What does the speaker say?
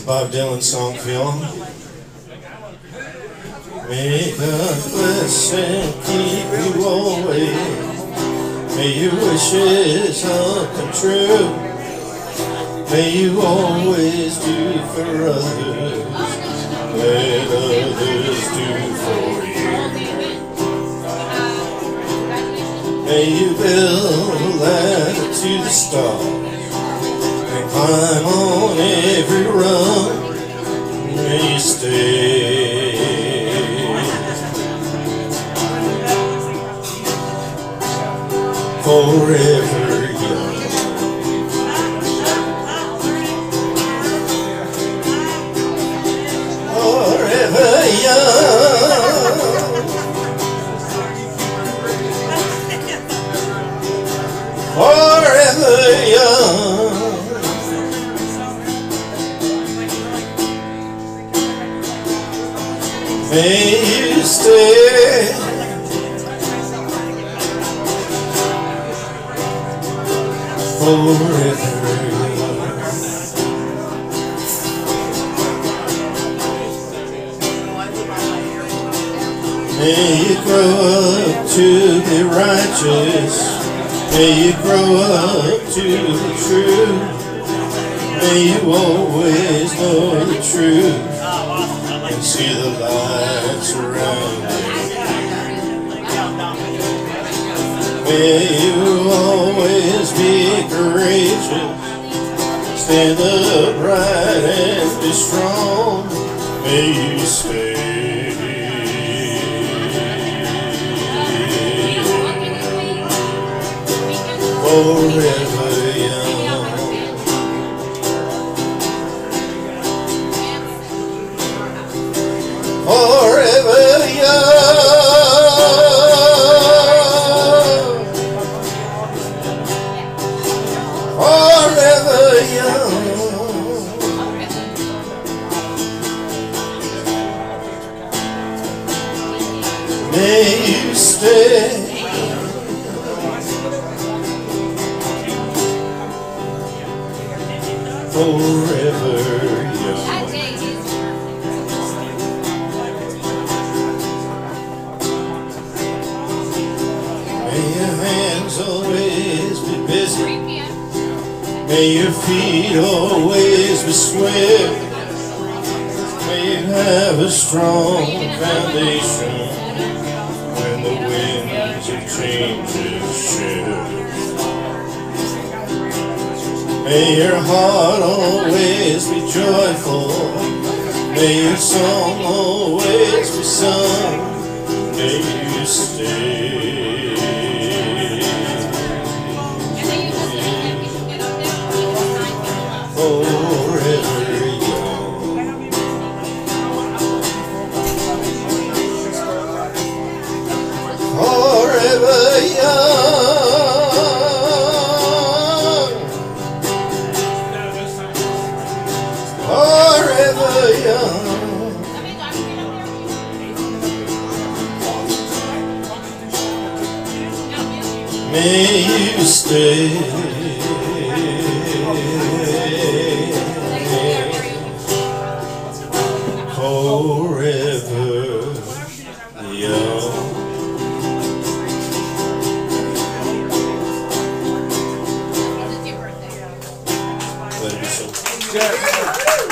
Bob Dylan song for y'all. May God bless and keep you always. May your wishes all come true. May you always do for others what others do for you. May you build a ladder to the stars and climb on every rung. May you stay forever young. Forever young. Forever young. May you stay forever young. May you grow up to be righteous. May you grow up to be true. May you always know the truth and see the light surrounding. May you always be courageous, stand upright and be strong. May you stay forever young. Forever young. Forever young. May you stay forever young. May your hands always be busy. May your feet always be swift. May you have a strong foundation when the winds of changes shift. May your heart always be joyful. May your song always be sung. May you stay forever young. Forever young. Forever young. May you stay forever young. Let me show.